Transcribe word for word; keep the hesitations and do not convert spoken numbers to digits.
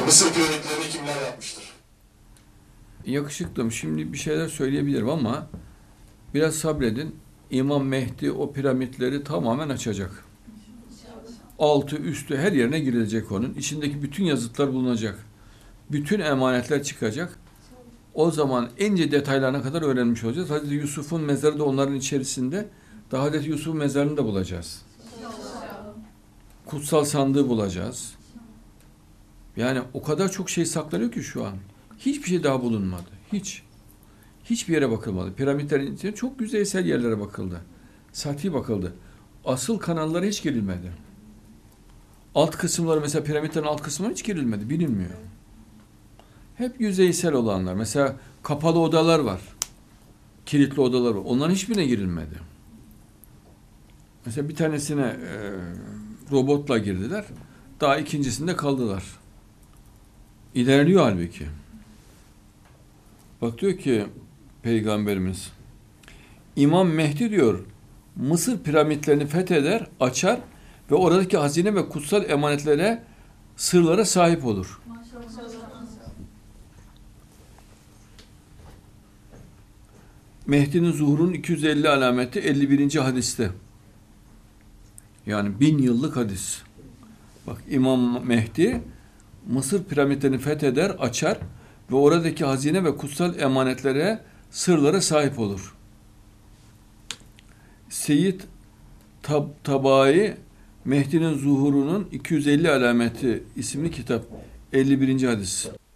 Mısır piramitlerini kimler yapmıştır? Yakışıklım, şimdi bir şeyler söyleyebilirim ama biraz sabredin. İmam Mehdi o piramitleri tamamen açacak. Altı, üstü her yerine girilecek onun. İçindeki bütün yazıtlar bulunacak. Bütün emanetler çıkacak. O zaman ince detaylarına kadar öğrenmiş olacağız. Hazreti Yusuf'un mezarı da onların içerisinde. Daha Hazreti Yusuf'un mezarını da bulacağız. Kutsal sandığı bulacağız. Yani o kadar çok şey saklanıyor ki şu an. Hiçbir şey daha bulunmadı. Hiç. Hiçbir yere bakılmadı. Piramitlerin içinde çok yüzeysel yerlere bakıldı. Sathi bakıldı. Asıl kanallara hiç girilmedi. Alt kısımları, mesela piramitlerin alt kısımları hiç girilmedi. Bilinmiyor. Hep yüzeysel olanlar. Mesela kapalı odalar var. Kilitli odalar var. Onların hiçbirine girilmedi. Mesela bir tanesine e, robotla girdiler. Daha ikincisinde kaldılar. İlerliyor halbuki. Bak diyor ki Peygamberimiz, İmam Mehdi diyor, Mısır piramitlerini fetheder, açar ve oradaki hazine ve kutsal emanetlere, sırlara sahip olur. Mehdi'nin zuhurunun iki yüz elli alameti elli birinci hadiste. Yani bin yıllık hadis. Bak, İmam Mehdi Mısır piramitlerini fetheder, açar ve oradaki hazine ve kutsal emanetlere, sırlara sahip olur. Seyyid Tab Tabai Mehdi'nin zuhurunun iki yüz elli alameti isimli kitap, elli birinci hadis.